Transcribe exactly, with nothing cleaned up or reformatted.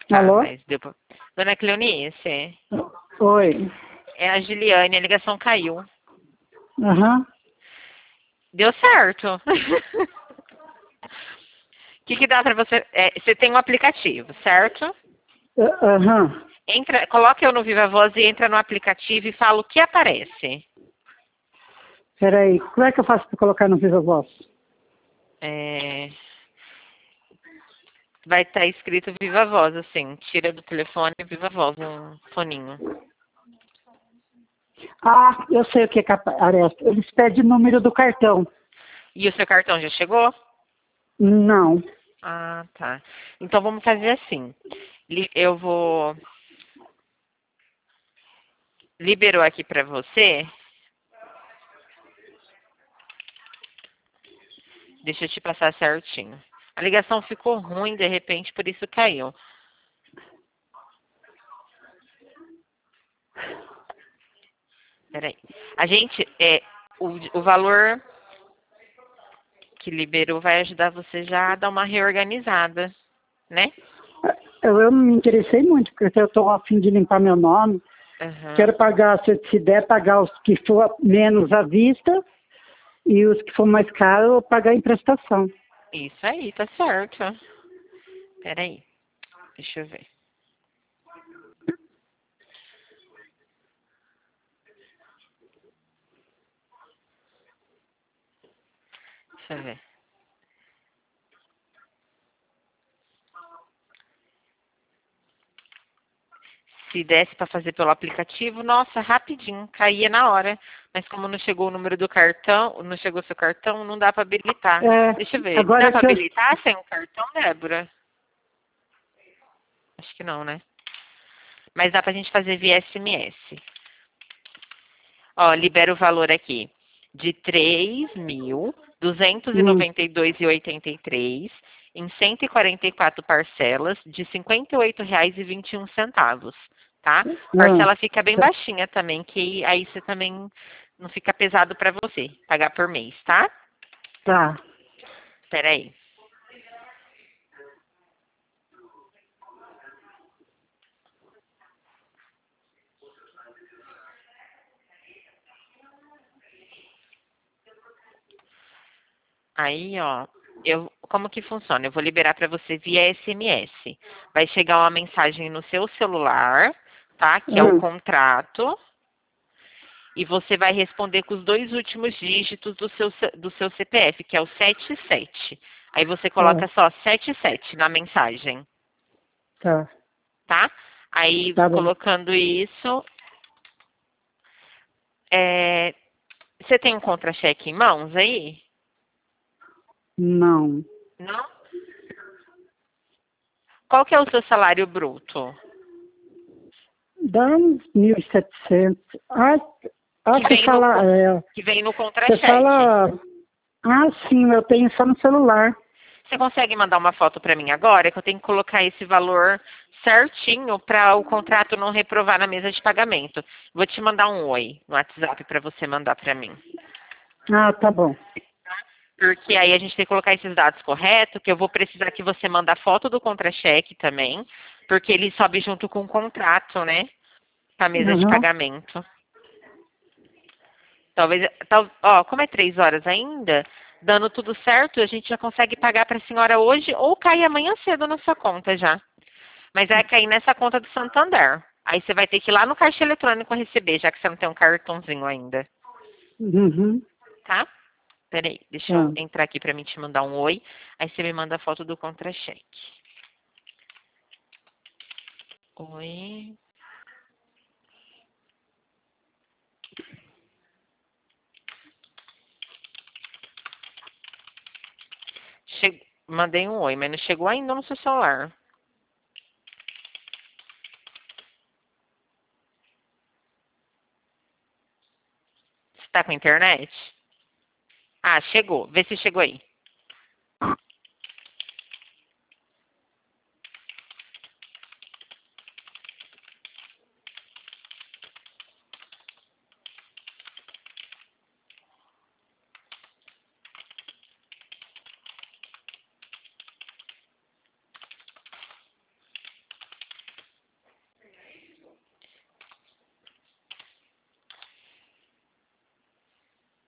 Tá, Alô? mas deu pra... Dona Cleonice, Oi. é a Giliane, a ligação caiu. Aham. Deu certo. O que, que dá pra você... é, você tem um aplicativo, certo? Ah, Aham. Entra, coloca eu no Viva Voz e entra no aplicativo e fala o que aparece. Peraí, como é que eu faço para colocar no Viva Voz? É, vai estar escrito Viva Voz, assim. Tira do telefone Viva Voz, um foninho. Ah, eu sei o que é que aparece. Eles pedem o número do cartão. E o seu cartão já chegou? Não. Ah, tá. Então vamos fazer assim. Li- Eu vou... Liberou aqui pra você. Deixa eu te passar certinho. A ligação ficou ruim de repente, por isso caiu. Peraí. A gente, é, o, o valor que liberou vai ajudar você já a dar uma reorganizada, né? Eu, eu me interessei muito, porque eu estou a fim de limpar meu nome. Aham. Quero pagar, se, se der, pagar os que for menos à vista e os que for mais caros, pagar em prestação. Isso aí, tá certo. Peraí. Deixa eu ver. Deixa eu ver. Se desse para fazer pelo aplicativo, nossa, rapidinho, caía na hora. Mas como não chegou o número do cartão, não chegou o seu cartão, não dá para habilitar. É, Deixa eu ver. Dá agora para que eu... habilitar sem o cartão, Débora? Acho que não, né? Mas dá pra gente fazer via S M S. Ó, libera o valor aqui de três mil duzentos e Hum, noventa e dois e oitenta e três em cento e quarenta e quatro parcelas de cinquenta e oito reais e vinte e um centavos, tá? ah, Parcela fica bem tá. baixinha também, que aí você também não fica pesado para você pagar por mês, tá? Tá. Espera aí. Aí, ó, eu, como que funciona? Eu vou liberar para você via S M S. Vai chegar uma mensagem no seu celular, tá? Que é o Hum, contrato. E você vai responder com os dois últimos dígitos do seu, C- do seu C P F, que é o setenta e sete. Aí você tá. coloca só setenta e sete na mensagem, Tá. tá? Aí, Tá bom. colocando isso, é, você tem um contra-cheque em mãos aí? Não. Não? Qual que é o seu salário bruto? Dá uns mil e setecentos. Ah, ah, Que você vem no, fala, co- é, que vem no você contra-cheque. fala, ah, sim, eu tenho só no celular. Você consegue mandar uma foto para mim agora? Que eu tenho que colocar esse valor certinho para o contrato não reprovar na mesa de pagamento. Vou te mandar um oi no WhatsApp para você mandar para mim. Ah, tá bom. Porque aí a gente tem que colocar esses dados corretos, que eu vou precisar que você manda a foto do contra-cheque também, porque ele sobe junto com o contrato, né? Para a mesa de Uhum. pagamento. Talvez, tal, ó, como é três horas ainda, dando tudo certo, a gente já consegue pagar para a senhora hoje ou cai amanhã cedo na sua conta já. Mas vai cair nessa conta do Santander. Aí você vai ter que ir lá no caixa eletrônico receber, já que você não tem um cartãozinho ainda, Uhum. tá? Peraí, deixa eu Tá. entrar aqui pra mim te mandar um oi. Aí você me manda a foto do contra-cheque. Oi. Che... Mandei um oi, mas não chegou ainda no seu celular. Você tá com internet? Ah, chegou. Vê se chegou aí.